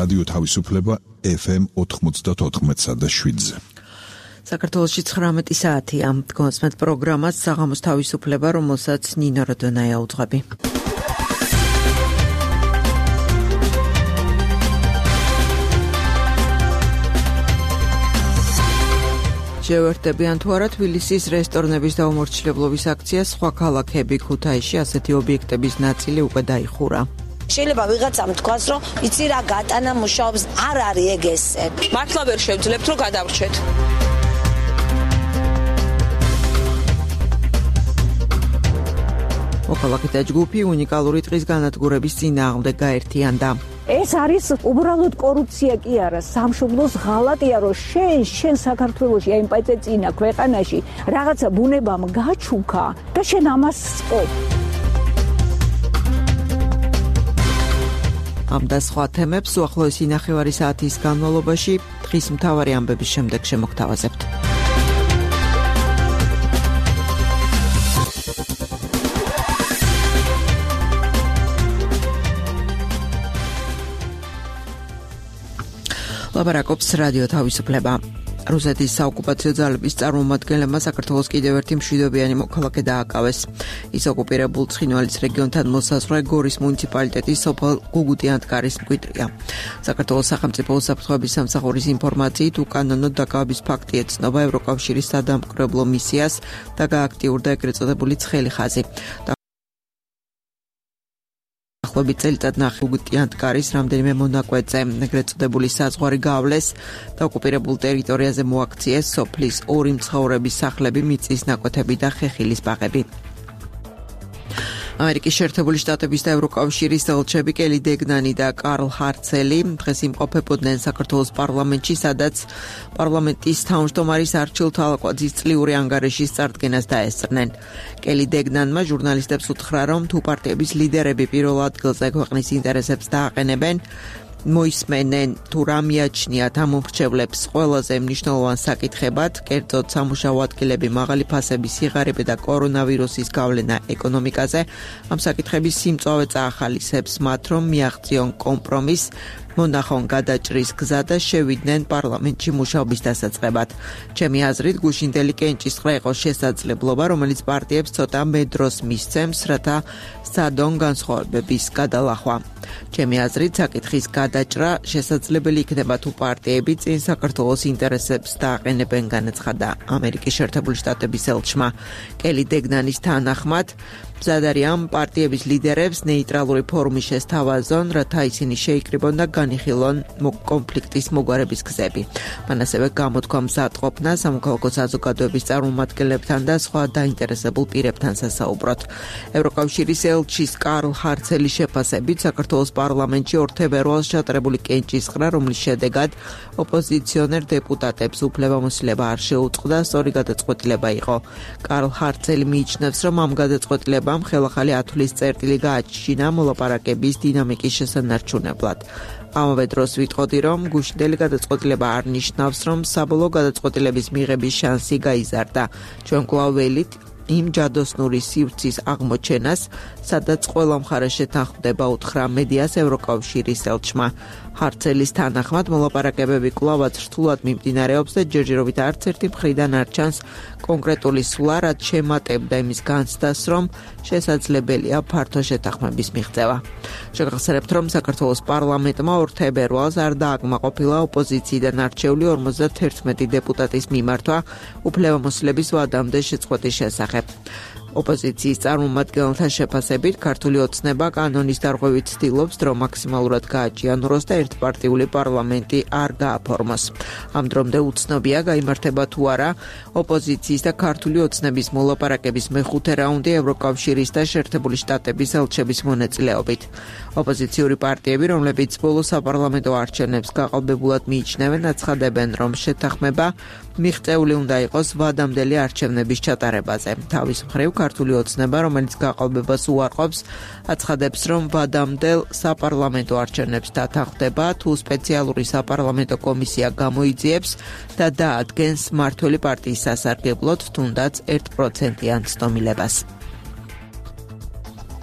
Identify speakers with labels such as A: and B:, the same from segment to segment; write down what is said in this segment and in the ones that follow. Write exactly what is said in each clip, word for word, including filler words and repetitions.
A: რადიო თავისუფლება ეფ ემ ოთხმოცდაოთხ და შვიდზე.
B: საქართველოში ცხრამეტი საათია. გონსმეთ პროგრამას საღამოს თავისუფლება, რომელსაც ნინო როდონაია უძღვები. შევერთებიან თუ არა თბილისის რესტორნების დაუმორჩილებლობის აქცია, სხვა ქალაქები ქუთაისში ასეთი ობიექტების ნაწილი უკვე დაიხურა.
C: შეიძლება ვიღაცამ თქვას, რომ იცი რა გატანა მუშაობს, არ არის ეგ ესე.
D: მართლა ვერ შევძლებთ, რომ გადავრჩეთ.
B: მოქალაქეთა ჯგუფი უნიკალური დღის განადგურების წინააღმდეგ გაერთიანდა.
E: ეს არის უბრალოდ კორუფცია კი არა, სამშობლოს ღალატია, რომ შენ შენ საქართველოში აი პაიწე წინა ქვეყანაში რაღაცა ბუნებამ გაჩუქა და შენ ამას სპობ.
B: ამ და სხვა თემებს უახლოესი ნახევარი საათის განმავლობაში დღის მთავარი ამბების შემდეგ შემოგთავაზებთ. ლაპარაკობს რადიო თავისუფლება. რუსეთის საოკუპაციო ძალების წარმომადგენლებმა საქართველოს კიდევ ერთი მშვიდობიანი მოქალაქე დააკავეს. ის ოკუპირებულ ცხინვალის რეგიონთან მოსაზღვრე გორის მუნიციპალიტეტის სოფელ გუგუტიანტკარის მკვიდრია. საქართველოს სახელმწიფო უსაფრთხოების სამსახურის ინფორმაციით უკანონო დაკავების ფაქტი ეცნობა ევროკავშირის სადამკვირვებლო მისიას და გააქტიურდა ეგრეთ წოდებული ცხელი ხაზი. ახლობით წელიწად ნახევარი გუგუტიანტკარის რამდენიმე მონაკვეთზე ეგრეთ წოდებული საზღვარი გავლეს და ოკუპირებულ ტერიტორიაზე მოაქციეს სოფლის ორი მცხოვრების სახლები, მიწის ნაკვეთები და ხეხილის ბაღები. ამერიკის შეერთებული შტატების და ევროკავშირის ელჩები კელი დეგნანი და კარლ ჰარცელი დღეს იმყოფებოდნენ საქართველოს პარლამენტში, სადაც პარლამენტის თავმჯდომარის არჩილ თვალაკვაძის წლიური ანგარიშის წარდგენას დაესწრნენ. კელი დეგნანმა ჟურნალისტებს უთხრა, რომ თუ პარტიების ლიდერები პირველ ადგილზე ქვეყნის ინტერესებს დააყენებენ, მოისმენენ თუ რა მიაჩნიათ ამ მომრჩევლებს ყველაზე მნიშვნელოვან საკითხებად, კერძოდ სამუშაო ადგილები, მაღალი ფასების სიღარიბე და კორონავირუსის გავლენა ეკონომიკაზე, ამ საკითხების სიმწვავე წაახალისებს მათ, რომ მიაღწიონ კომპრომისს, მონახონ გადაჭრის გზა და შევიდნენ პარლამენტში მუშაობის დასაწყებად. ჩემი აზრით, გუშინდელი კენჭისყრა იყო შესაძლებლობა, რომელიც პარტიებს ცოტა მედროს მისცემს, რათა სადონ განსხვავებების გადალახვა. ჩემი აზრით, საკითხის გადაჭრა შესაძლებელი იქნება თუ პარტიები წინ საქართველოს ინტერესებს დააყენებენ, განაცხადა ამერიკის შეერთებული შტატების ელჩმა. კელი დეგნანის თანახმად, მზად არიან პარტიების ლიდერებს ნეიტრალური ფორუმი შესთავაზონ, რათა ისინი შეიკრიბონ და განიხილონ კონფლიქტის მოგვარების გზები. მან ასევე გამოთქვა მზადყოფნა სამოქალაქო საზოგადოების წარმომადგენლებთან და სხვა დაინტერესებულ პირებთან სასაუბროთ. ევროკავშირის ელჩის კარლ ჰარცელის შეფასებით, საქართველოს პარლამენტში ორ თებერვალს ჩატარებული კენჭისყრა, რომლის შედეგად ოპოზიციონერ დეპუტატებს უფლებამოსილება არ შეუწყდა, სწორი გადაწყვეტილება იყო. კარლ ჰარცელი მიიჩნევს, რომ ამ გადაწყვეტილებამ ხელახალი ათვლის წერტილი გააჩინა მოლაპარაკების დინამიკის შესანარჩუნებლად. ამავე დროს ვიტყოდი, რომ გუშინდელი გადაწყვეტილება არ ნიშნავს, რომ საბოლოო გადაწყვეტილების მიღების შანსი გაიზარდა. ჩვენ კვლავ ველით იმ ჯადოსნური სივრცის აღმოჩენას, სადაც ყველა მხარე შეთანხმდება, უთხრა მედიას ევროკავშირის ელჩმა. ჰარცელის თანახმად მოლაპარაკებები კვლავაც რთულად მიმდინარეობს და ჯერჯერობით არც ერთი მხრიდან არ ჩანს კონკრეტული სვლა, რაც შემატებდა იმის განცდას, რომ შესაძლებელია ფართო შეთანხმების მიღწევა. შეგახსენებთ, რომ საქართველოს პარლამენტმა ორ თებერვალს არ დააკმაყოფილა ოპოზიციიდან არჩეული ორმოცდაერთმეტი დეპუტატის მიმართვა უფლებამოსილების ვადამდე შეწყვეტის შესახებ. ოპოზიციის წარმომადგენელთა შეფასებით, ქართული ოცნება კანონის დარღვევით ცდილობს დრო მაქსიმალურად გააჭიანუროს და ერთპარტიული პარლამენტი არ გააფორმოს. ამ დრომდე უცნობია, გაიმართება თუ არა ოპოზიციის და ქართული ოცნების მოლაპარაკების მეხუთე რაუნდი ევროკავშირის და შეერთებული შტატების ელჩების მონაწილეობით. ოპოზიციური პარტიები, რომლებიც ბოლო საპარლამენტო არჩევნებს გაყალბებულად მიიჩნევენ, აცხადებენ, რომ შეთანხმება მიღწეული უნდა იყოს ვადამდელი არჩევნების ჩატარებაზე. თავის მხრივ, ქართული ოცნება, რომელიც გაყალბებას უარყოფს, აცხადებს, რომ ვადამდელ საპარლამენტო არჩევნებს დათანხმდება, თუ სპეციალური საპარლამენტო კომისია გამოიძიებს და დაადგენს მმართველი პარტიის სასარგებლოდ, თუნდაც ერთ პროცენტიან ცდომილებას.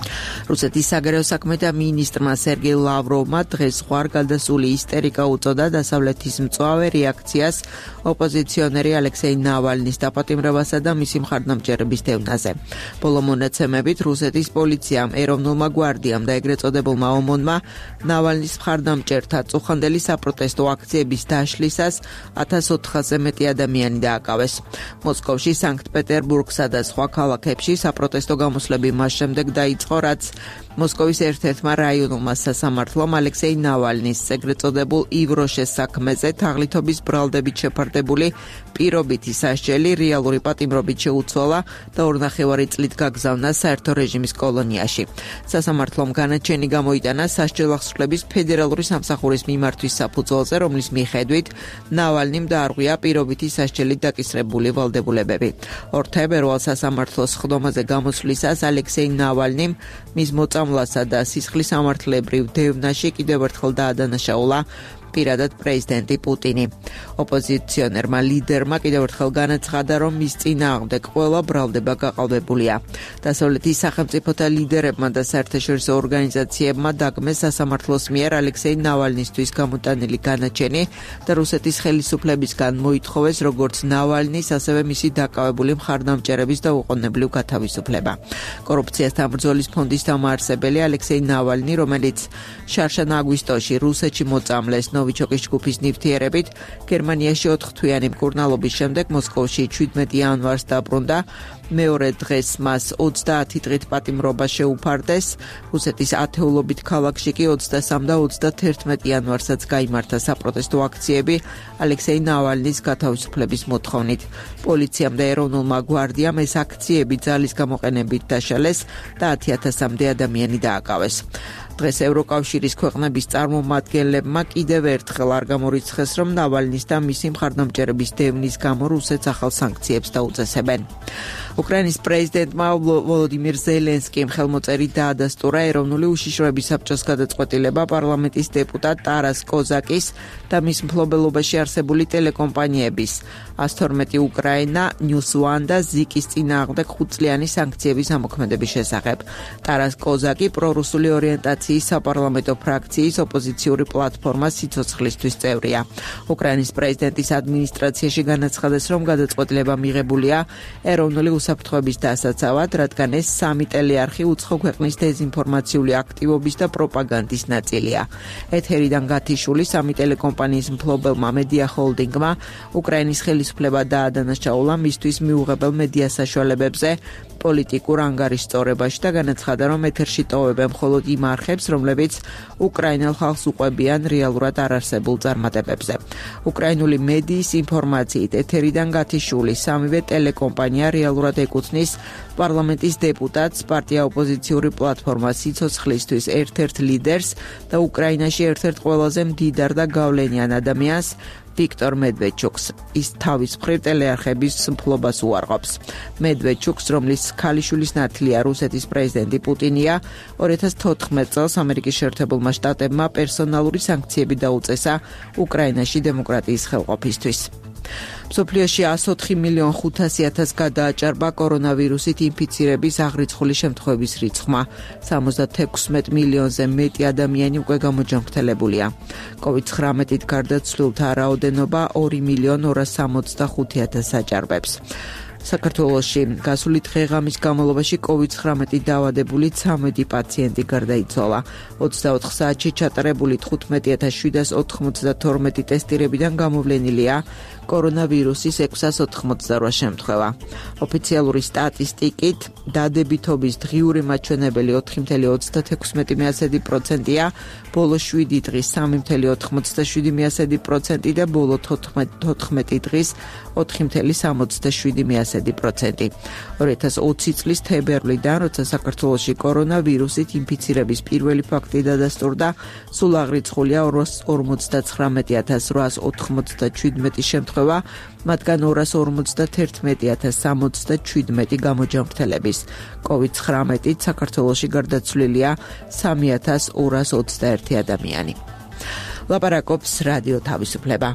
B: რუსეთის საგარეო საქმეთა მინისტრმა სერგეი ლავროვმა დღეს ზღვარ გადასული ისტერიკა უწოდა დასავლეთის მწვავე რეაქციას ოპოზიციონერი ალექსეი ნავალნის დაპატიმრებასა და მისი მხარდამჭერების დევნაზე. ბოლო მონაცემებით რუსეთის პოლიციამ, ეროვნულმა გვარდიამ და ეგრეთ წოდებულმა ომონმა ნავალნის მხარდამჭერთა წუხანდელი საპროტესტო აქციების დაშლისას ათას ოთხასზე მეტი ადამიანი დააკავეს. მოსკოვში, სანქტ-პეტერბურგსა და სხვა ქალაქებში საპროტესტო გამოსვლები მას შემდეგ დაიწყო, რაც მოსკოვის ერთ-ერთმა რაიონულმა სასამართლომ ალექსეი ნავალნის ეგრეთ წოდებულ ივროშეს საქმეზე თაღლითობის ბრალდებით შეფარდებული პირობითი სასჯელი რეალური პატიმრობით შეუცვალა და ორნახევარი წლით გაგზავნა საერთო რეჟიმის კოლონიაში. სასამართლომ განაჩენი გამოიტანა სასჯელახსრლების ფედერალური სამსახურის მიმართვის საფუძველზე, რომლის მიხედვით ნავალნიმ დაარღვია პირობითი სასჯელით დაკისრებული ვალდებულებები. ორ თებერვალს სასამართლოს სხდომაზე გამოსვლისას ალექსეი ნავალნიმ მის მოწამვლასა და სისხლის სამართლებრივ დევნაში კიდევ ერთხელ დაადანაშაულა პირადად პრეზიდენტი პუტინი. ოპოზიციონერმა ლიდერმა კიდევ ერთხელ განაცხადა, რომ მის წინააღმდეგ ყველა ბრალდება გაყალბებულია. დასავლეთის სახელმწიფოთა ლიდერებმა და საერთაშორისო ორგანიზაციებმა დაგმეს სასამართლოს მიერ ალექსეი ნავალნისთვის გამოტანილი განაჩენი და რუსეთის ხელისუფლებისგან მოითხოვეს როგორც ნავალნის, ასევე მისი დაკავებული მხარდამჭერების დაუყოვნებლივ გათავისუფლება. კორუფციასთან ბრძოლის ფონდის დამაარსებელი ალექსეი ნავალნი, რომელიც შარშან აგვისტოში რუსეთში მოწამლეს ნოვიჩოკის ჯგუფის ნივთიერებით, გერმანიაში ოთხთვიანი მკურნალობის შემდეგ მოსკოვში შვიდმეტი იანვარს დაბრუნდა. მეორე დღეს მას ოცდაათი დღით პატიმრობა შეუფარდეს. რუსეთის ათეულობით ქალაქში კი ოცდასამი და ოცდაათი იანვარსაც გაიმართა საპროტესტო აქციები ალექსეი ნავალნის გათავისუფლების მოთხოვნით. პოლიციამ და ეროვნულმა გვარდიამ ეს აქციები ძალის გამოყენებით დაშალეს და ათი ათასამდე ადამიანი დააკავეს. დღეს ევროკავშირის ქვეყნების წარმომადგენლებმა კიდევ ერთხელ არ გამორიცხეს, რომ ნავალნის და მისი მხარდამჭერების დევნის გამო რუსეთს ახალ სანქციებს დაუწესებენ. უკრაინის პრეზიდენტმა ვოლოდიმირ ზელენსკიმ ხელმოწერით დაადასტურა ეროვნული უშიშროების საბჭოს გადაწყვეტილება პარლამენტის დეპუტატ ტარას კოზაკის და მის მფლობელობაში არსებული ტელეკომპანიების ას თორმეტი უკრაინა, News One და ზიკის წინააღმდეგ ხუთწლიანი სანქციების ამოქმედების შესახებ. ტარას კოზაკი პრორუსული ორიენტაციის საპარლამენტო ფრაქციის ოპოზიციური პლატფორმა სიცოცხლისთვის წევრია. უკრაინის პრეზიდენტის ადმინისტრაციაში განაცხადეს, რომ გადაწყვეტილება მიღებულია ეროვნული უსაფრთხოების დასაცავად, რადგან ეს სამი ტელეარხი უცხო ქვეყნის დეზინფორმაციული აქტივობის და პროპაგანდის ნაწილია. ეთერიდან გათიშული სამი ტელეკომპანიის მფლობელმა მედია ჰოლდინგმა უკრაინის ხელისუფლება დაადანაშაულა მისთვის მიუღებელ მედია საშუალებებზე პოლიტიკურ ანგარიშწორებაში და განაცხადა, რომ ეთერში ტოვებენ მხოლოდ იმ არხებს, რომლებიც უკრაინელ ხალხს უყვებიან რეალურად არარსებულ წარმატებებზე. უკრაინული მედიის ინფორმაციით ეთერიდან გათიშული სამივე ტელეკომპანია რეალურად ეკუთვნის პარლამენტის დეპუტატს, პარტია ოპოზიციური პლატფორმა სიცოცხლისთვის ერთ-ერთ ლიდერს და უკრაინაში ერთ-ერთ ყველაზე მდიდარ და გავლენიან ადამიანს ვიქტორ მედვედჩუკს. ის თავის მხრივ ტელეარხების მფლობას უარყოფს. მედვედჩუკს, რომლის ქალიშვილის ნათლია რუსეთის პრეზიდენტი პუტინია, ორი ათას თოთხმეტ წელს ამერიკის შეერთებულმა შტატებმა პერსონალური სანქციები დაუწესა უკრაინაში დემოკრატიის ხელყოფისთვის. მსოფლიოში ას ოთხი მილიონ ხუთასი ათას გადააჭარბა კორონავირუსით ინფიცირების აღრიცხული შემთხვევების რიცხვმა. სამოცდათექვსმეტ მილიონზე მეტი ადამიანი უკვე გამოჯანმრთელებულია. კოვიდ ცხრამეტით გარდაცვლილთა რაოდენობა ორი მილიონ ორას სამოცდახუთი ათასს აჭარბებს. საქართველოში გასული დღეღამის განმავლობაში კოვიდ ცხრამეტით დაავადებული ცამეტი პაციენტი გარდაიცვალა. ოცდაოთხ საათში ჩატარებული თხუთმეტი ათას შვიდას ოთხმოცდათორმეტი ტესტირებიდან გამოვლენილია კორონავირუსის ექვსას ოთხმოცდარვა შემთხვევა. ოფიციალური სტატისტიკით დადებითობის დღიური მაჩვენებელი ოთხი მცდარი ოცდათექვსმეტი პროცენტია, ბოლო შვიდი დღის სამი მცდარი ოთხმოცდაშვიდი პროცენტი და ბოლო თოთხმეტი დღის ოთხი მცდარი სამოცდაშვიდი პროცენტი. ორი ათას ოცი წლის თებერვლიდან, როცა საქართველოში კორონავირუსით ინფიცირების პირველი ფაქტი დადასტურდა, სულ აღრიცხულია ორას ორმოცდაცხრამეტი ათას რვაას ოთხმოცდაჩვიდმეტი შემთხვევა, მათგან ორას ორმოცდაათერთმეტი ათას სამოცდაჩვიდმეტი გამოჯანმრთელების. კოვიდ ცხრამეტით საქართველოში გარდაცვლილია სამი ათას ორას ოცდაერთი ადამიანი. ლაპარაკობს რადიო თავისუფლება.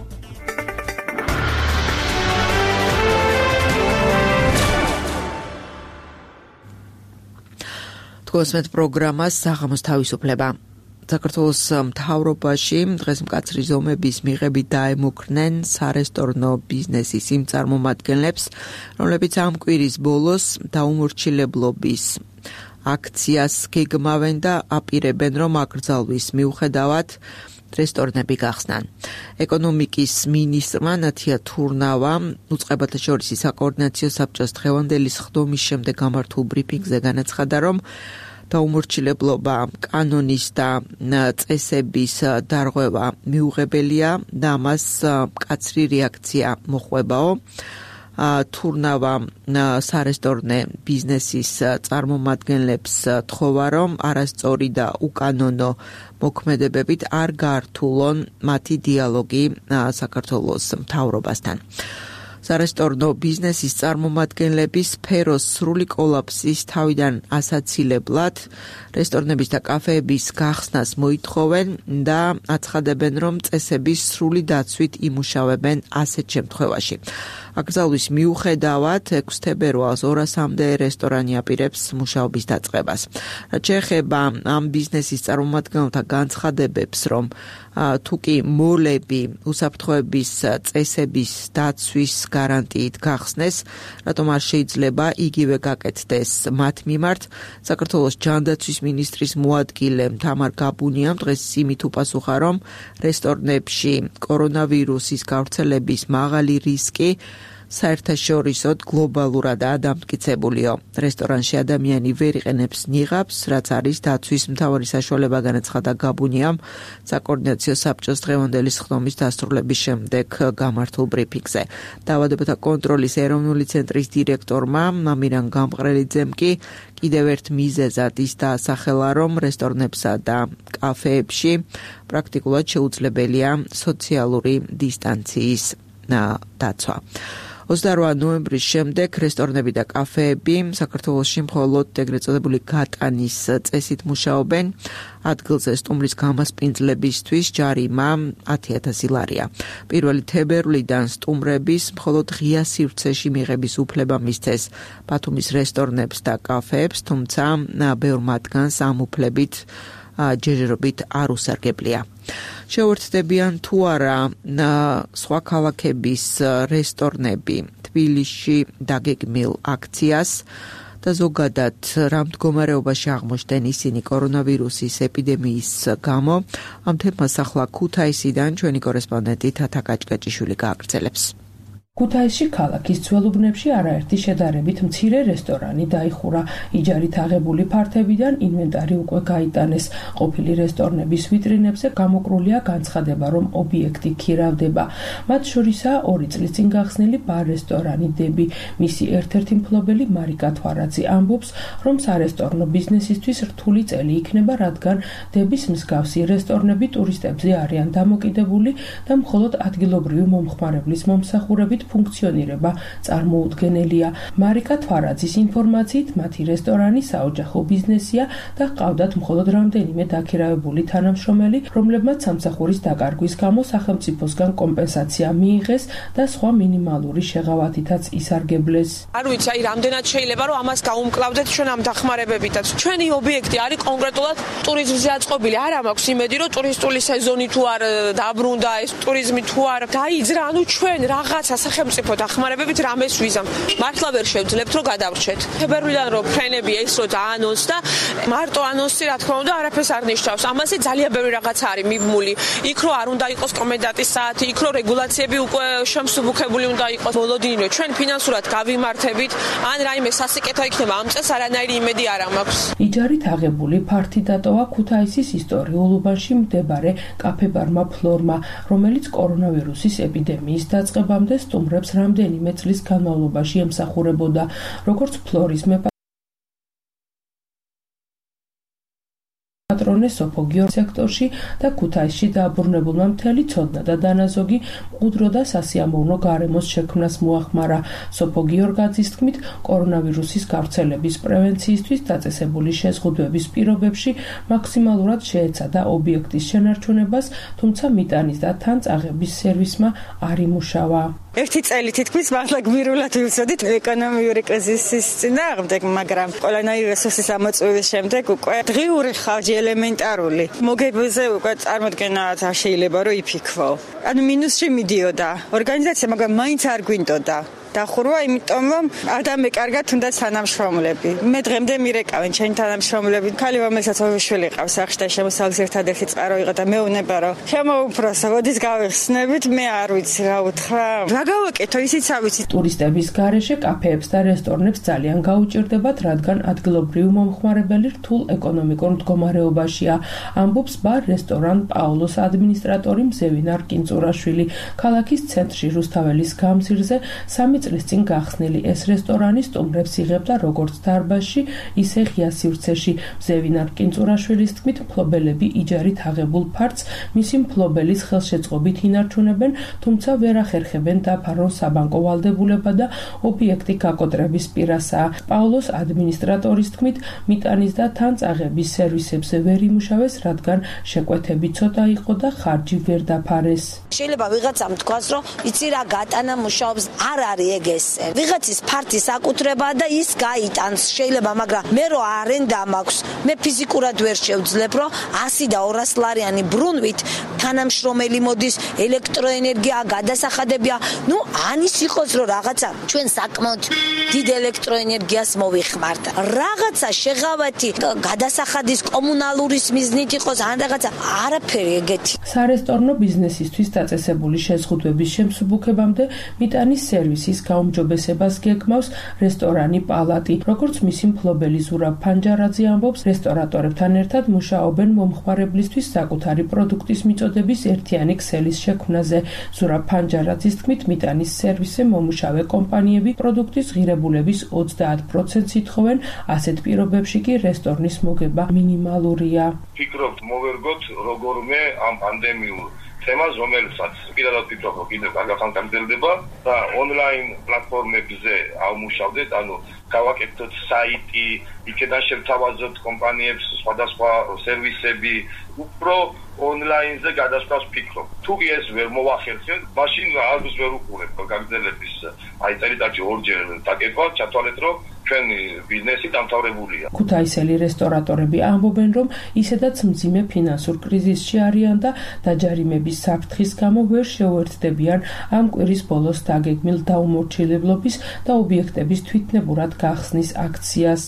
B: Თქვენს პროგრამას საღამოს თავისუფლება. საქართველოს მთავრობაში დღეს მკაცრი ზომების მიღებით დაემუქრნენ სარესტორნო ბიზნესის იმ წარმომადგენლებს, რომლებიც ამ კვირის ბოლოს დაუმორჩილებლობის აქციას გეგმავენ და აპირებენ, რომ აკრძალვის მიუხედავად რესტორნები გახსნან. ეკონომიკის მინისტრმა ნათია თურნავამ უწყებათა შორისი საკოორდინაციო საბჭოს დღევანდელი სხდომის შემდეგ გამართულ ბრიფინგზე განაცხადა, რომ დაუმორჩილებლობა კანონის და წესების დარღვევა მიუღებელია და მას მკაცრი რეაქცია მოხვებაო. თურნავა სარესტორნე ბიზნესის წარმომადგენლებს თხოვა, რომ არასწორი და უკანონო მოქმედებებით არ გაართულონ მათი დიალოგი საქართველოს მთავრობასთან. სარესტორნო ბიზნესის წარმომადგენლების სფეროს სრული კოლაფსის თავიდან ასაცილებლად რესტორნების და კაფეების გახსნას მოითხოვენ და აცხადებენ, რომ წესების სრული დაცვით იმუშავებენ ასეთ შემთხვევაში. აკრძალვის მიუხედავად ექვსი თებერვალს ორასამდე რესტორანი აპირებს მუშაობის დაწყებას. რაც შეეხება ამ ბიზნესის წარმომადგენელთა განცხადებებს, რომ თუ კი მოლები უსაფრთხოების წესების დაცვის გარანტიით გახსნეს, რატომ არ შეიძლება იგივე გაკეთდეს მათ მიმართ, საქართველოს ჯანდაცვის მინისტრის მოადგილე თამარ გაბუნიამ დღეს იმით უპასუხა, რომ რესტორნებში კორონავირუსის გავრცელების მაღალი რისკი საერთაშორისოდ გლობალურადაა დამტკიცებულიო. რესტორანში ადამიანი ვერ იყენებს ნიღაბს, რაც არის დაცვის მთავარი საშუალება, განაცხადა გაბუნიამ საკოორდინაციო საბჭოს დღევანდელი სხდომის დასრულების შემდეგ გამართულ ბრიფინგზე. დაავადებათა კონტროლის ეროვნული ცენტრის დირექტორმა მამირან გამყრელიძემ კი კიდევ ერთ მიზეზად ის დაასახელა, რომ რესტორნებსა და კაფეებში პრაქტიკულად შეუძლებელია სოციალური დისტანციის დაცვა. ოცდაოთხი ნოემბრის შემდეგ რესტორნები და კაფეები საქართველოში მხოლოდ ეგრეთ წოდებული გატანის წესით მუშაობენ. ადგილზე სტუმრის გამასპინძლებისთვის ჯარიმა ათი ათასი ლარია. პირველი თებერვლიდან სტუმრების მხოლოდ ღია სივრცეში მიღების უფლება მისცეს ბათუმის რესტორნებს და კაფეებს, თუმცა ბევრ მათგანს ამ უფლებით ჯერჯერობით არ უსარგებლია. შეუერთდებიან თუ არა სხვა ქალაქების რესტორნები თბილისში დაგეგმილ აქციას და ზოგადად რა მდგომარეობაში აღმოჩნდნენ ისინი კორონავირუსის ეპიდემიის გამო, ამ თემას ახლა ქუთაისიდან ჩვენი კორესპონდენტი თათა კაჭკაჭიშვილი გააგრძელებს.
F: ქუთაისში ქალაქის ძველუბნებში არაერთი შედარებით მცირე რესტორანი დაიხურა. იჯარით აღებული ფართებიდან ინვენტარი უკვე გაიტანეს. ყოფილი რესტორნების ვიტრინებზე გამოკრულია განცხადება, რომ ობიექტი ქირავდება. მათ შორისაა ორი წლის წინ გახსნილი ბარ-რესტორანი დები. მისი ერთ-ერთი მფლობელი მარიკა თვარაძე ამბობს, რომ სარესტორნო ბიზნესისთვის რთული წელი იქნება, რადგან დების მსგავსი რესტორნები ტურისტებზე არიან დამოკიდებული და მხოლოდ ადგილობრივი მომხმარებლის მომსახურებით ფუნქციონირება წარმოუდგენელია. მარიკა თვარაძის ინფორმაციით მათი რესტორანი საოჯახო ბიზნესია და ჰყავდათ მხოლოდ რამდენიმე დაქირავებული თანამშრომელი, რომლებმაც სამსახურის დაკარგვის გამო სახელმწიფოსგან კომპენსაცია მიიღეს და სხვა მინიმალური შეღავათითაც ისარგებლეს.
D: არ ვიცი, აი რამდენად შეიძლება რომ ამას გაუმკლავდეთ ჩვენ ამ დახმარებებითაც. ჩვენი ობიექტი არის კონკრეტულად ტურიზმზე აწყობილი. არა მაქვს იმედი, რომ ტურისტული სეზონი თუ არ დაბრუნდა, ეს ტურიზმი თუ არ გაიძრა, ანუ ჩვენ რაღაცა სახელმწიფო დახმარებებით რამეს ვიზამ. მართლა ვერ შევძლებთ რომ გადავრჩეთ. თებერვლიდან რომ ფრენები ეს რო დაანონსდა, მარტო ანონსი რა თქმა უნდა არაფერს არ ნიშნავს. ამაზე ძალიან ბევრი რაღაცა არის მიბმული. იქ რო არ უნდა იყოს კომენდანტის საათი, იქ რო რეგულაციები უკვე შემსუბუქებული უნდა იყოს. მოლოდინი რომ ჩვენ ფინანსურად გავიმართებით, ან რაიმე სასიკეთო იქნება ამ წელს არანაირი იმედი არ მაქვს.
F: იჯარით აღებული ფართი დატოვა ქუთაისის ისტორიულ უბანში მდებარე კაფე-ბარმა ფლორმა, რომელიც კორონავირუსის ეპიდემიის დაწყებამდე სტუმრებს რამდენიმე წლის განმავლობაში ემსახურებოდა. როგორც ფლორის პატრონე სოფო გიორგი სექტორში და ქუთაისში დააბრუნებულმა მთელი ცოდნა და დანაზოგი მყუდრო და სასიამოვნო გარემოს შექმნას მოახმარა. სოფო გიორგაძის თქმით, კორონავირუსის გავრცელების პრევენციისთვის დაწესებული შეზღუდვების პირობებში მაქსიმალურად შეეცადა ობიექტის შენარჩუნებას, თუმცა მიტანის და თან წაღების სერვისმა არ იმუშავა.
G: ერთი წელი თითქმის მართლა გმირულად ვივსოდით ეკონომიური კრიზისის წინააღმდეგ, მაგრამ ყველანაირი რესურსის ამოწურვის შემდეგ უკვე დღიური ხარჯი ელემენტარული მოგებაზე უკვე წარმოდგენა არ შეიძლება რომ იფიქრო. ანუ მინუსში მიდიოდა ორგანიზაცია, მაგრამ მაინც არ გვინდოდა დახურვა, იმიტომ რომ არ დამეკარგა თუნდაც თანამშრომლები. მე დღემდე მირეკავენ ჩემი თანამშრომლები. ქალი რომელსაც ორი შვილი ყავს სახში და შემოსავლის ერთადერთი წყარო იყო და მეუნება რომ შემოუბროს, როდის გავიხსნებით, მე არ ვიცი რა უთხრა. რა გავაკეთო, ისიც არ ვიცი.
F: ტურისტების გარეშე კაფეებს და რესტორნებს ძალიან გაუჭირდებათ, რადგან ადგილობრივი მომხმარებელი რთულ ეკონომიკურ მდგომარეობაშია. ამბობს ბარ რესტორან პაულოს ადმინისტრატორი მზევინარ კინწურაშვილი. ქალაქის ცენტრში რუსთაველის გამზირზე სამი წლის წინ გახსნილი ეს რესტორანი სტუმრებს იღებდა როგორც დარბაზში, ისე ღია სივრცეში. მზევინარ კინწურაშვილის თქმით, მფლობელები იჯარით აღებულ ფართს მისი მფლობელის ხელშეწყობით ინარჩუნებენ, თუმცა ვერ ახერხებენ დაფარონ საბანკო ვალდებულება და ობიექტი გაკოტრების პირასაა. პაულოს ადმინისტრატორის თქმით, მიტანის და თანწაღების სერვისებზე ვერ იმუშავეს, რადგან შეკვეთები ცოტა იყო და ხარჯი ვერ დაფარეს.
C: შეიძლება ვიღაცამ თქვას, რომ იცი რა გატანა მუშაობს, არ არის ეგ ეს. ვიღაცის ფართის აკუთრება და ის გაიტანს შეიძლება, მაგრამ მე რო არენდა მაქვს, მე ფიზიკურად ვერ შევძლებ, რომ ასი და ორას ლარიანი ბრუნვით თანამშრომელი მოდის, ელექტროენერგია, გადასახადებია. ნუ ანის იყოს რომ რაღაცა ჩვენ საკმაოდ დიდ ელექტროენერგიას მოვიხმართ. რაღაცა შეღავათი გადასახადის კომუნალურის მიზნით იყოს, ან რაღაცა არაფერი ეგეთი.
F: სარესტორნო ბიზნესისთვის დაწესებული შეზღუდვების შემსუბუქებამდე მიტანის სერვისის გაუმჯობესებას გეგმავს რესტორანი პალატი. როგორც მისი მფლობელი ზურაბ ფანჯარაძე ამბობს, რესტორატორებთან ერთად მუშაობენ მომხმარებლისთვის საკუთარი პროდუქტის მიწოდების ერთიანი ქსელის შექმნაზე. ზურაბ ფანჯარაძის თქმით, მიტანის სერვისზე მომუშავე კომპანიები პროდუქტის ღირებულების ოცდაათ პროცენტს ითხოვენ, ასეთ პირობებში კი რესტორნის მოგება მინიმალურია.
H: ფიქრობთ მოვერგოთ როგორმე ამ პანდემიურ თემას, რომელსაც პირადად ვფიქრობ, რომ კიდევ კარგად გამძლდება და ონლაინ პლატფორმებზე ავმუშავდეთ, ანუ გავაკეთოთ საიტი, იქიდან შევთავაზოთ კომპანიებს სხვადასხვა სერვისები, უფრო ონლაინზე გადასვლას ვფიქრობ. თუ ეს ვერ მოვახერხებთ, მაშინ არც ვერ უყურებ გაგრძელების აი წელიწადში ორჯერ დაკეთვა, ჩათვალეთ, რომ ჩვენი ბიზნესი დამთავრებულია.
F: ქუთაისელი რესტორატორები ამბობენ, რომ ისედაც მძიმე ფინანსურ კრიზისში არიან და დაჯარიმების საფრთხის გამო ვერ შეუერთდებიან ამ კვირის ბოლოს დაგეგმილ დაუმორჩილებლობის და ობიექტების თვითნებურად გახსნის აქციას.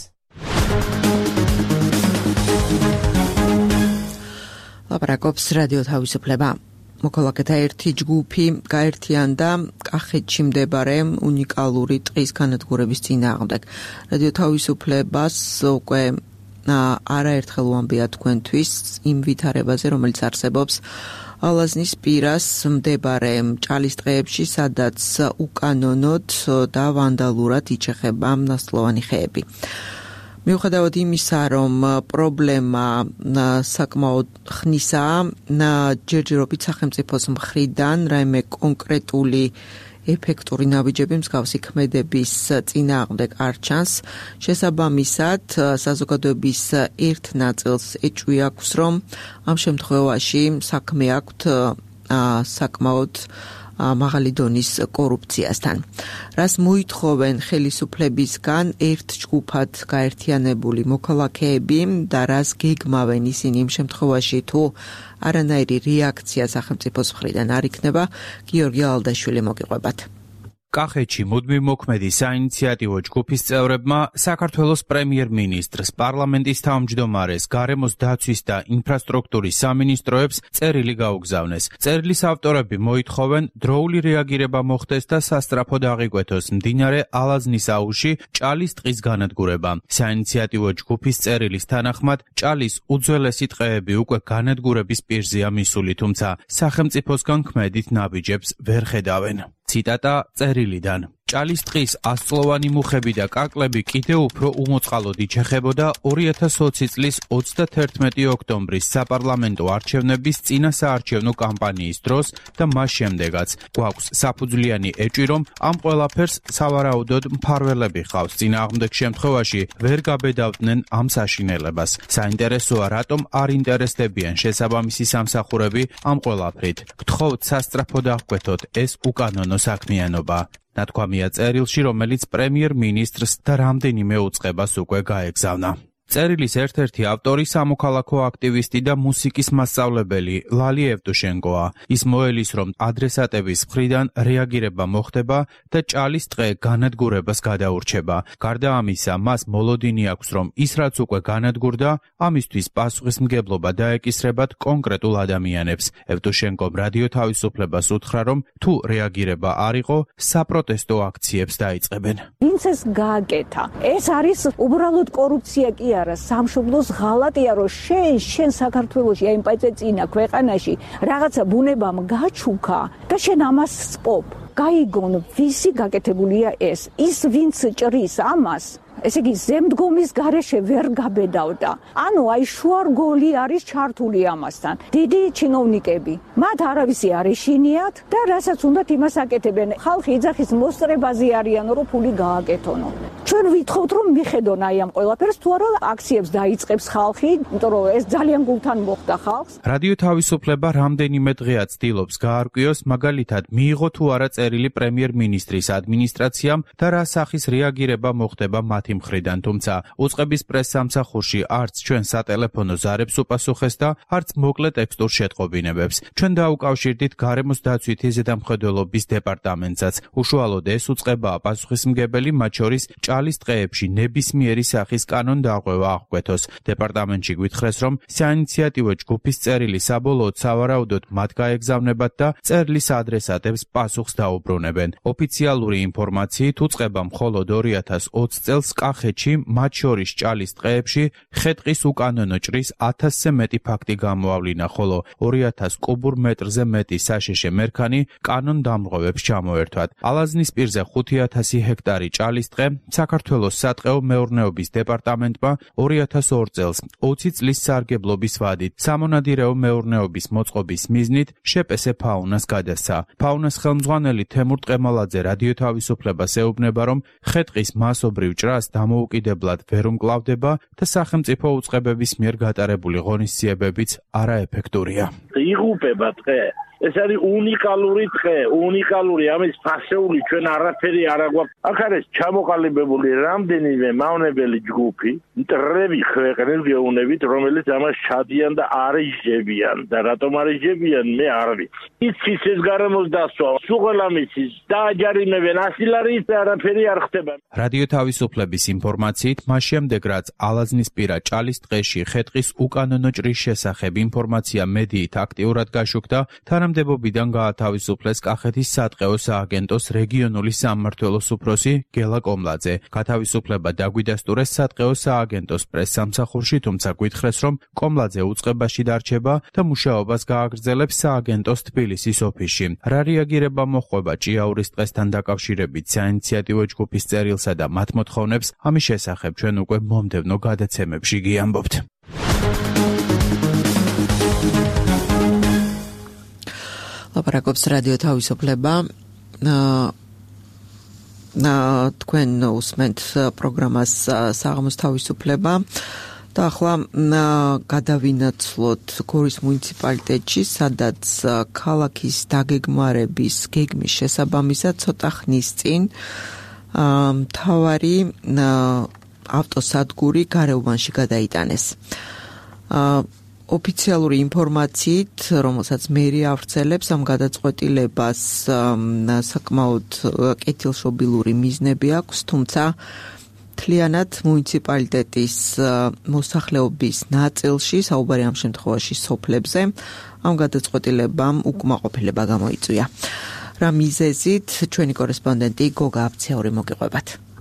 B: ლაპარაკობს რადიო თავისუფლება. მოქალაქეთა ერთი ჯგუფი გაერთიანდა კახეთში მდებარე უნიკალური ტყის განადგურების წინააღმდეგ. რადიო თავისუფლებას უკვე არაერთხელ ვამბია თქვენთვის იმ ვითარებაზე, რომელიც არსებობს ალაზნის პირას მდებარე ჭალის ტყეებში, სადაც უკანონოდ და ვანდალურად იჩეხება ნასლოვანი ხეები. მიუხედავად იმისა, რომ პრობლემა საკმაოდ ხნისაა, ჯერჯერობით სახელმწიფოს მხრიდან რაიმე კონკრეტული ეფექტური ნაბიჯები მსგავსი ქმედების წინააღმდეგ არ ჩანს. შესაბამისად, საზოგადოების ერთ ნაწილს ეჭვი აქვს, რომ ამ შემთხვევაში საქმე აქვთ საკმაოდ მაღალი დონის კორუფციასთან. რას მოითხოვენ ხელისუფლებისგან ერთ ჯგუფად გაერთიანებული მოქალაქეები და რას გეგმავენ ისინი იმ შემთხვევაში, თუ არანაირი რეაქცია სახელმწიფოს მხრიდან არ იქნება, გიორგი ალდაშვილი მოგიყვებათ.
I: კახეთში მუდმივ მოქმედი საინიციატივო ჯგუფის წევრებმა საქართველოს პრემიერ-მინისტრს, პარლამენტის თავმჯდომარეს, გარემოს დაცვის და ინფრასტრუქტურის სამინისტროებს წერილი გაუგზავნეს. წერილის ავტორები მოითხოვენ დროული რეაგირება მოხდეს და სასწრაფოდ აღიკვეთოს მდინარე ალაზნის აუზში ჭალის ტყის განადგურება. საინიციატივო ჯგუფის წერილის თანახმად, ჭალის უძველესი ტყეები უკვე განადგურების პირზეა მისული, თუმცა სახელმწიფოსგან ქმედით ნაბიჯებს ვერ ხედავენ. ციტატა წერილიდან. ჭალის ტყის ასწლოვანი მუხები და კაკლები კიდევ უფრო უმოწყალოდ იჩეხებოდა ორი ათას ოცი წლის ოცდათერთმეტი ოქტომბრის საპარლამენტო არჩევნების წინა საარჩევნო კამპანიის დროს და მას შემდეგაც. გვაქვს საფუძვლიანი ეჭვი, რომ ამ ყველაფერს სავარაუდოდ მფარველები ხავს. წინააღმდეგ შემთხვევაში ვერ გაბედავდნენ ამ საშინელებას. საინტერესოა, რატომ არ ინტერესდებიან შესაბამისი სამსახურები ამ ყველაფრით. გთხოვთ სასწრაფოდ აღკვეთოთ ეს უკანონო საქმიანობა. ნათქვამია წერილში, რომელიც პრემიერ-მინისტრს და რამდენიმე უწყებას უკვე გაეგზავნა. წერილის ერთ-ერთი ავტორი სამოქალაქო აქტივისტი და მუსიკის მასწავლებელი ლალი ევტუშენკოა. ის მოელის, რომ ადრესატების მხრიდან რეაგირება მოხდება და ჭალის ტყე განადგურებას გადაურჩება. გარდა ამისა, მას მოლოდინი აქვს, რომ ის რაც უკვე განადგურდა, ამისთვის პასუხისმგებლობა დაეკისრებათ კონკრეტულ ადამიანებს. ევტუშენკომ რადიო თავისუფლებას უთხრა, რომ თუ რეაგირება არ იყო, საპროტესტო აქციებს დაიწყებენ.
E: ვინც ეს გააკეთა? ეს არის უბრალოდ კორუფცია კი არა, სამშობლოს ღალატია, რომ შენ შენ საქართველოში აი პაიწე წინა ქვეყანაში რაღაცა ბუნებამ გაჩუქა და შენ ამას სპობ. გაიგონ, ვისი გაკეთებულია ეს? ის ვინც ჭრის ამას, ესე იგი ზემდგომის გარეშე ვერ გაბედავდა. ანუ აი შუარგოლი არის ჩართული ამასთან. დიდი ჩინოვნიკები, მათ არავისი არ ეშინიათ და რასაც უნდათ იმას აკეთებენ. ხალხი იძახის მოსწრებაზე არიან, რომ ფული გააკეთონო. ჩვენ ვითხოვთ, რომ მიხედონ აი ამ ყველაფერს, თუ არა აქციებს დაიწყებს ხალხი, იმიტომ რომ ეს ძალიან გულთან მოხდა ხალხს.
I: რადიო თავისუფლება რამდენიმე დღეა ცდილობს გაარკვიოს, მაგალითად, მიიღო თუ არა წერილი პრემიერ-მინისტრის ადმინისტრაციამ და რა სახის რეაგირება მოხდება მათი მხრიდან, თუმცა უწყების პრესსამსახურში არც ჩვენ სატელეფონო ზარებს უპასუხეს და არც მოკლე ტექსტურ შეტყობინებებს. ჩვენ დაუკავშირდით გარემოს დაცვითი ზედამხედველობის დეპარტამენტსაც. უშუალოდ ეს უწყებაა პასუხისმგებელი, მათ შორის ჭალის ტყეებში ნებისმიერი სახის კანონდარღვევა აღკვეთოს. დეპარტამენტში გვითხრეს, რომ საინიციატივო ჯგუფის წერილი საბოლოოდ სავარაუდოდ მათ გაეგზავნებათ და წერლის ადრესატებს პასუხს დაუბრუნებენ. ოფიციალური ინფორმაციით უწყებამ მხოლოდ ორი ათას ოცი წელს კახეთში, მათ შორის ჭალის ტყეებში, ხე-ტყის უკანონო ჭრის ათასზე მეტი ფაქტი გამოავლინა, ხოლო ორი ათას კუბურ მეტრზე მეტი საშეშე მერქანი კანონდამრღვევებს ჩამოერთვათ. ალაზნის პირზე ხუთი ათასი ჰექტარი ჭალის ტყე საქართველოს სატყეო მეურნეობის დეპარტამენტმა ორი ათას ორი წელს ოცი წლის სარგებლობის ვადით სამონადირეო მეურნეობის მოწყობის მიზნით შეპესე ფაუნას გადასცა. ფაუნას ხელმძღვანელი თემურ ტყემალაძე რადიო თავისუფლებას ეუბნება, რომ ხე-ტყის მასობრივ ჭრას დამოუკიდებლად ვერ უმკლავდება და სახელმწიფო უწყებების მიერ გატარებული ღონისძიებებიც არაეფექტურია.
J: იღუპება ტყე. ეს არის უნიკალური ტყე, უნიკალური, ამის ფასეული ჩვენ არაფერი არ აგვაქვს. აქ არის ჩამოყალიბებული რამდენიმე მავნებელი ჯგუფი, მტრები ქვეყნის გეუნებით, რომელიც ამას ჩადიან და არიჟებიან და რატომ არიჟებიან, მე არ ვიცი. იცის ეს გარემოს დასვა, სუღელამიცის დააჯარიმებენ ასილარით და არაფერი არ ხდება.
I: რადიო თავისუფლების ინფორმაციით, მას შემდეგ რაც ალაზნისპირა ჭალის ტყეში ხე-ტყის უკანონო ჭრის შესახებ ინფორმაცია მედიით აქტიურად გაშუქდა, თანამდებობიდან გაათავისუფლეს კახეთის სატყეო სააგენტოს რეგიონული სამმართველოს უფროსი გელა კომლაძე. გათავისუფლება დაგვიდასტურეს სატყეო სააგენტოს პრესსამსახურში, თუმცა გვითხრეს, რომ კომლაძე უწყებაში დარჩება და მუშაობას გააგრძელებს სააგენტოს თბილისის ოფისში. რა რეაგირება მოჰყვება ჭიაურის ტყესთან დაკავშირებით საინიციატივო ჯგუფის წერილსა და მათ მოთხოვნებს, ამის შესახებ ჩვენ უკვე მომდევნო გადაცემებში გიამბობთ.
B: ლაპარაკობს რადიო თავისუფლება. თქვენ უსმენთ პროგრამას საღამოს თავისუფლება და ახლა გადავინაცვლოთ გორის მუნიციპალიტეტში, სადაც ქალაქის დაგეგმარების გეგმის შესაბამისად ცოტა ხნის წინ მთავარი ავტოსადგური გარეუბანში გადაიტანეს. ოფიციალური ინფორმაციით, რომელსაც მერია ავრცელებს, ამ გადაწყვეტილებას საკმაოდ კეთილშობილური მიზნები აქვს, თუმცა მთლიანად მუნიციპალიტეტის მოსახლეობის ნაწილში, საუბარი ამ შემთხვევაში სოფლებზე, ამ გადაწყვეტილებამ უკმაყოფილება გამოიწვია. რა მიზეზით ჩვენი კორესპონდენტი გოგა აფციური მოგიყვებათ.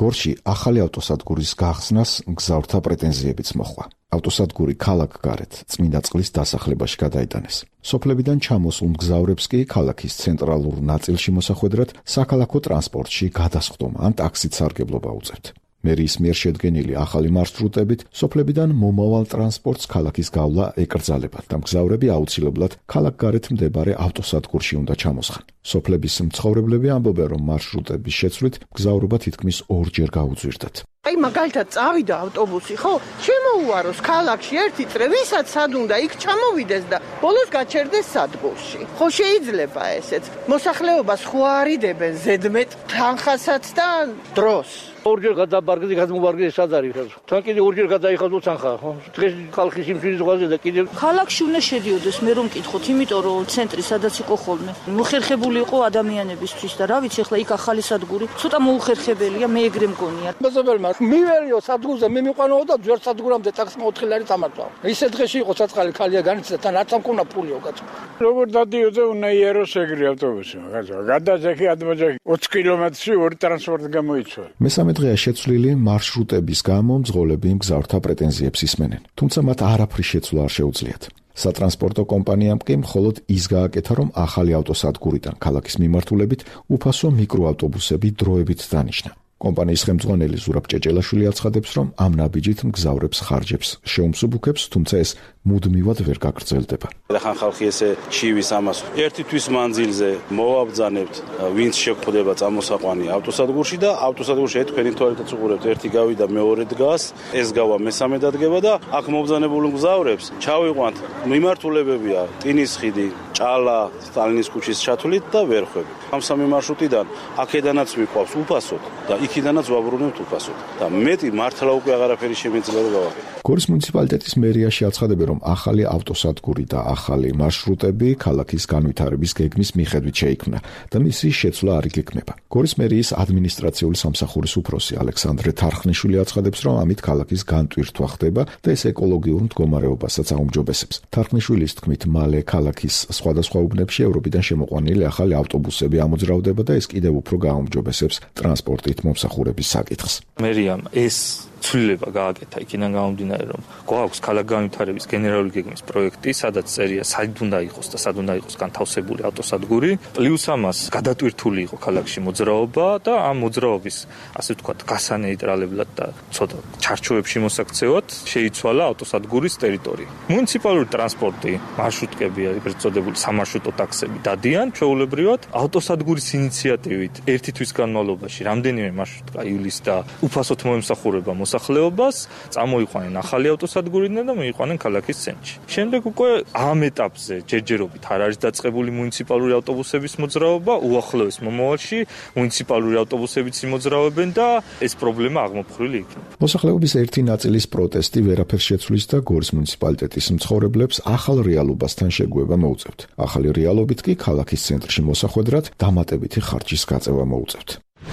A: გორში ახალი ავტოსადგურის გახსნას მგზავრთა პრეტენზიებიც მოხდა. ავტოსადგური ქალაქგარეთ წმინდა წყლის დასახლებაში გადაიტანეს. სოფლებიდან ჩამოსულ მგზავრებს კი ქალაქის ცენტრალურ ნაწილში მოსახვედრად საქალაქო ტრანსპორტში გადასხდომა ან ტაქსით სარგებლობა უწევთ. მერიის მიერ შედგენილი ახალი მარშრუტებით სოფლებიდან მომავალ ტრანსპორტს ქალაქის გავლა ეკრძალებათ და მგზავრები აუცილებლად ქალაქგარეთ მდებარე ავტოსადგურში უნდა ჩამოსხან. სოფლების მცხოვრებლები ამბობენ, რომ მარშრუტების შეცვლით მგზავრობა თითქმის ორჯერ გაუძვირდათ.
K: აი მაგალითად წავიდა ავტობუსი, ხო? შემოუაროს ქალაქში ერთი წრე, ვისაც სად უნდა იქ ჩამოვიდეს და ბოლოს გაჩერდეს სადგურში. ხო შეიძლება ესეც. მოსახლეობას ხო არიდებენ ზედმეტ თანხასაც და დროს.
J: ორჯერ გადაბარგდი, გადმოვარგდი სად არის? თან კიდე ორჯერ გადაიხადო თანხა, ხო? დღეს ხალხი სიმშვიდის ზღვაზე და კიდე
L: ქალაქში უნდა შედიოდეს, მე რომ მკითხოთ, იმიტომ რომ ცენტრი სადაც იყო ხოლმე. მოხერხებული იყო ადამიანებისთვის და რა ვიცი, ახლა იქ ახალი სადგური, ცოტა მოუხერხებელია, მე ეგრე მგონია.
J: მეზობელმა მივერიო სადგურზე, მე მიყვანო და ჯერ სადგურამდე ტაქსი ოთხი ლარი დამარცხა. ისე დღეში იყო საწყალი ქალია განიცდა თან რაც ამ ქონა ფულიო კაცო.
M: როგორ დადიოდა უნდა იეროს ეგრე ავტობუსი, მაგაზე. გადაძახი ადმოძახი ოც კილომეტრში ორი ტრანსპორტი გამოიწვა.
A: მესამე დღეა შეცვლილი მარშრუტების გამო მძღოლები მგზავრთა პრეტენზიებს ისმენენ. თუმცა მათ არაფრის შეცვლა არ შეუძლიათ. სატრანსპორტო კომპანიამ კი მხოლოდ ის გააკეთა, რომ ახალი ავტოსადგურიდან ქალაქის მიმართულებით უფასო მიკროავტობუსები დროებით დანიშნა. კომპანიის ხელმძღვანელი ზურაბ ჭეჭელაშვილი აცხადებს, რომ ამ ნაბიჯით მგზავრებს ხარჯებს შეუმსუბუქებს, თუმცა ეს მუდმივად ვერ გაგრძელდება.
N: ხან ხალხი ესე ჩივის ამას ერთი თვის მანძილზე მოვაბძანებთ, ვინც შეგვხვდება წამოსაყვანი ავტოსადგურში და ავტოსადგურში თქვენი თვალითაც უყურებთ, ერთი გავიდა მეორე დგას, ეს გავა მესამე დადგება და აქ მობძანებულ მგზავრებს ჩავიყვანთ მიმართულებებია ტინის ხიდი, ჭალა, სტალინის ქუჩის ჩათვლით და ვერხვები. ამ სამი მარშრუტიდან აქედანაც მიყვავს უფასოდ და იქიდანაც ვაბრუნებთ უფასოდ და მეტი მართლა უკვე აღარაფერი შემიძლია რომ გავაკეთო.
A: გორის მუნიციპალიტეტის მერიაში აცხადებენ, რომ ახალი ავტოსადგური და ახალი მარშრუტები ქალაქის განვითარების გეგმის მიხედვით შეიქმნა და მისი შეცვლა არ იგეგმება. გორის მერიის ადმინისტრაციული სამსახურის უფროსი ალექსანდრე თარხნიშვილი აცხადებს, რომ ამით ქალაქის განტვირთვა ხდება და ეს ეკოლოგიურ მდგომარეობასაც აუმჯობესებს. თარხნიშვილის თქმით, მალე ქალაქის სხვადასხვა უბნებში ევროპიდან შემოყვანილი ახალი ავტობუსები ამოძრავდება და ეს კიდევ უფრო გააუმჯობესებს ტრანსპორტით მომსახურების საკითხს.
O: მერიამ ეს ცვლილება გააკეთა იქიდან გამომდინარე, რომ გვაქვს ქალაქ განვითარების გენერალური გეგმის პროექტი, სადაც წერია სად უნდა იყოს და სად უნდა იყოს განთავსებული ავტოსადგური, პლუს ამას გადატვირთული იყო ქალაქში მოძრაობა და ამ მოძრაობის, ასე ვთქვათ, გასანეიტრალებლად და ცოტა ჩარჩოებში მოსაქცევად შეიცვალა ავტოსადგურის ტერიტორია. მუნიციპალური ტრანსპორტი, მარშრუტკები, ეგრეთ წოდებული სამარშრუტო ტაქსები დადიან ჩვეულებრივად ავტოსადგურის ინიციატივით ერთი თვის განმავლობაში რამდენიმე მარშრუტკა ივლის და უფასოდ მოემსახურება მოსახლეობას, წამოიყვანენ ახალი ავტოსადგურიდან და მიიყვანენ ქალაქის ცენტრში. შემდეგ უკვე ამ ეტაპზე ჯერჯერობით არ არის დაწყებული მუნიციპალური ავტობუსების მოძრაობა, უახლოეს მომავალში მუნიციპალური ავტობუსებიც იმოძრავებენ და ეს პრობლემა აღმოფხვრილი იქნება.
A: მოსახლეობის ერთი ნაწილის პროტესტი ვერაფერს შეცვლის და გორის მუნიციპალიტეტის მცხოვრებლებს ახალ რეალობასთან შეგუება მოუწევთ. ახალი რეალობით კი ქალაქის ცენტრში მოსახვედრად დამატებითი ხარჯის გაწევა მოუწევთ.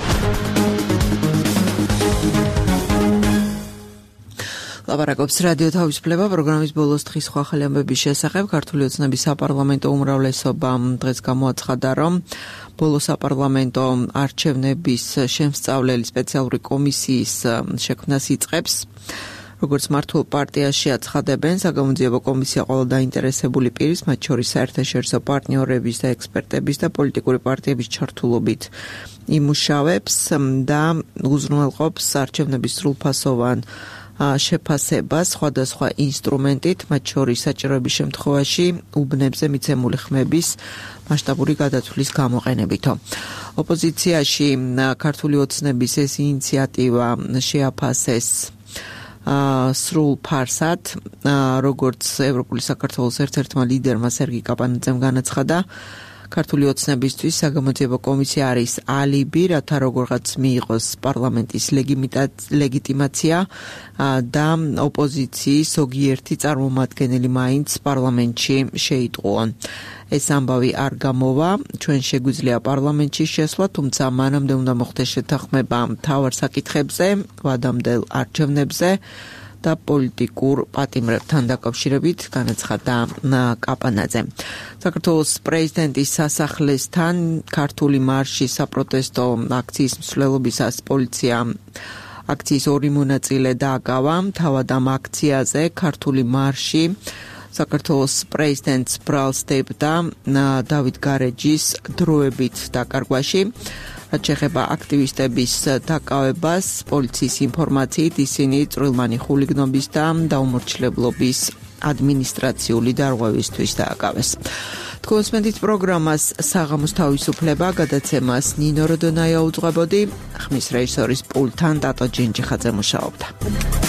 B: ლაპარაკობს რადიო თავისუფლება პროგრამის ბოლოს დღის სხვა ახალი ამბების შესახებ. ქართული ოცნების საპარლამენტო უმრავლესობა დღეს გამოაცხადა, რომ ბოლო საპარლამენტო არჩევნების შემსწავლელი სპეციალური კომისიის შექმნას იწყებს. როგორც მართულ პარტიაში აცხადებენ, საგამოძიებო კომისია ყველა დაინტერესებული პირის, მათ შორის საერთაშორისო პარტნიორების და ექსპერტების და პოლიტიკური პარტიების ჩართულობით იმუშავებს და უზრუნველყოფს არჩევნების სრულფასოვან შეფასებას სხვადასხვა ინსტრუმენტით, მათ შორის საჭიროების შემთხვევაში უბნებზე მიცემული ხმების მასშტაბური გადათვლის გამოყენებითო. ოპოზიციაში ქართული ოცნების ეს ინიციატივა შეაფასეს სრულ ფარსად, როგორც ევროპული საქართველოს ერთ-ერთმა ლიდერმა სერგი კაპანაძემ განაცხადა, ქართული ოცნებისთვის საგამოძიებო კომისია არის ალიბი, რათა როგორღაც მიიღოს პარლამენტის ლეგიტიმაცია და ოპოზიციის ზოგიერთი წარმომადგენელი მაინც პარლამენტში შეიტყუონ. ეს ამბავი არ გამოვა, ჩვენ შეგვიძლია პარლამენტში შესვლა, თუმცა მანამდე უნდა მოხდეს შეთანხმება მთავარ საკითხებზე, ვადამდელ არჩევნებზე და პოლიტიკურ პატიმრებთან დაკავშირებით განაცხადა კაპანაძე. საქართველოს პრეზიდენტის სასახლესთან ქართული მარში საპროტესტო აქციის მსვლელობისას პოლიცია აქციის ორი მონაწილე დააგავა. თავად ამ აქციაზე ქართული მარში საქართველოს პრეზიდენტს ბრალს დებდა დავით გარეჯის დროებით დაკარგვაში. რაც შეეხება აქტივისტების დაკავებას, პოლიციის ინფორმაციით ისინი წვრილმანი ხულიგნობის და დაუმორჩილებლობის ადმინისტრაციული დარღვევისთვის დააკავეს. თქვენს მედით პროგრამას საღამოს თავისუფლება გადაცემას ნინო როდონაია უძღვებოდი, ხმის რეჟისორის პულტთან ტატო ჯინჯიხაძე მუშაობდა.